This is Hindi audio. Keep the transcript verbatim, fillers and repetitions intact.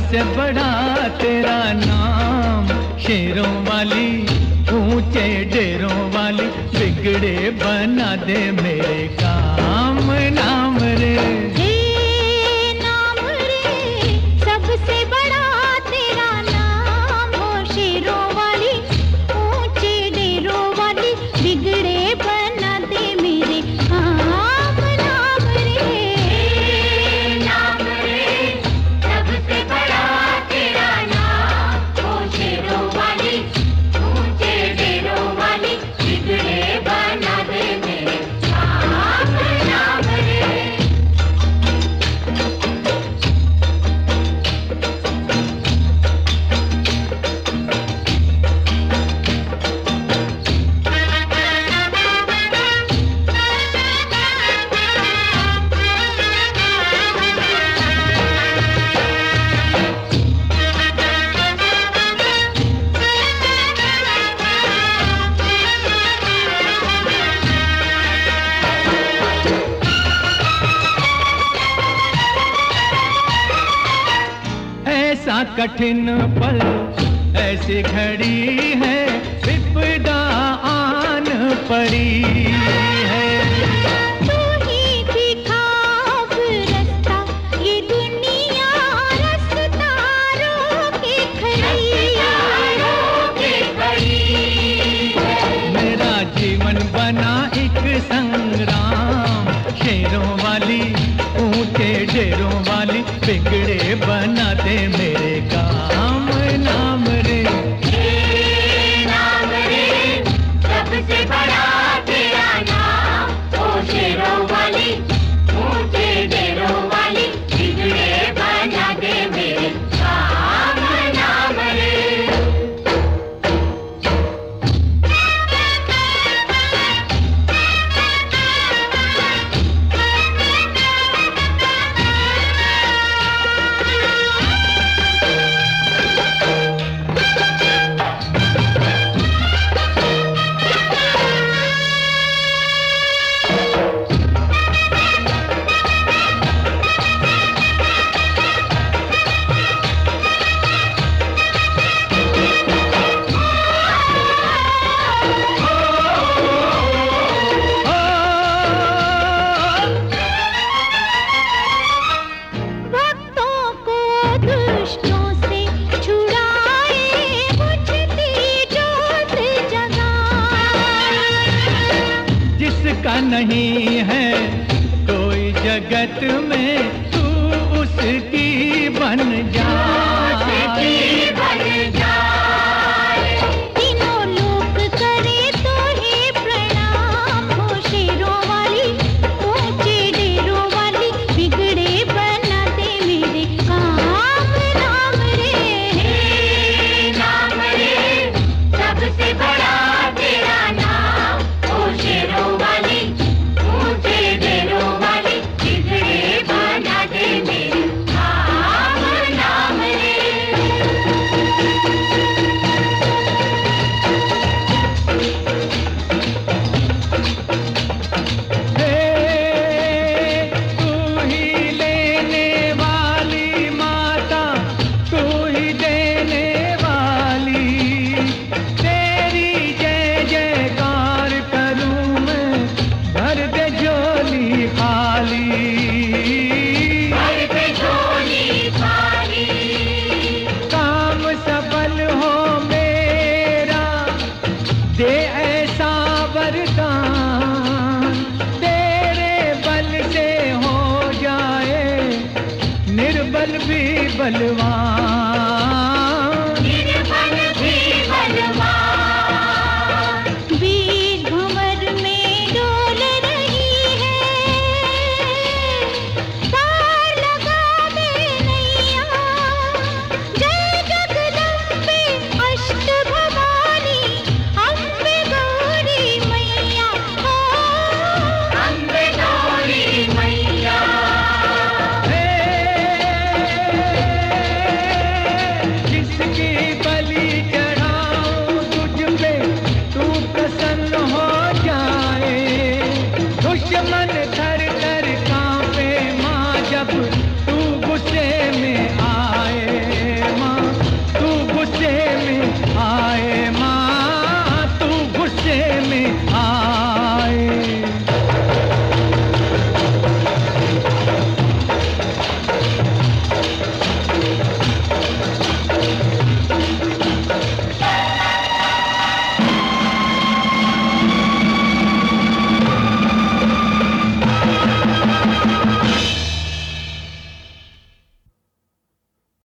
सबसे बड़ा तेरा नाम, शेरों वाली ऊंचे डेरों वाली, बिगड़े बना दे मेरे काम नाम रे। हे नाम रे, सबसे बड़ा तेरा नाम हो, शेरों वाली ऊंचे डेरों वाली, बिगड़े बना दे मेरे काम नाम रे। नाम रे, सबसे बड़ा तेरा नाम हो, शेरों वाली ऊंचे डेरों वाली, बिगड़े बना दे मेरे काम नाम रे। ऐसा कठिन पल, ऐसी घड़ी है, विपदा आन पड़ी है। तू ही दिखा अब रास्ता, ये दुनिया रास्ता रोके खड़ी है। मेरा जीवन बना एक संग्राम, शेरों वाली ऊंचे डेरों वाली, बिगड़े बना दे मेरे काम नाम रे। नाम रे, सबसे बड़ा तेरा नाम हो, शेरों वाली ऊंचे डेरों वाली, बिगड़े बना दे मेरे काम नाम रे। भक्तों को दुष्टों से छुड़ाए, बुझती जोत जगाए। जिसका नहीं है कोई जगत में, तू उसकी बन जा।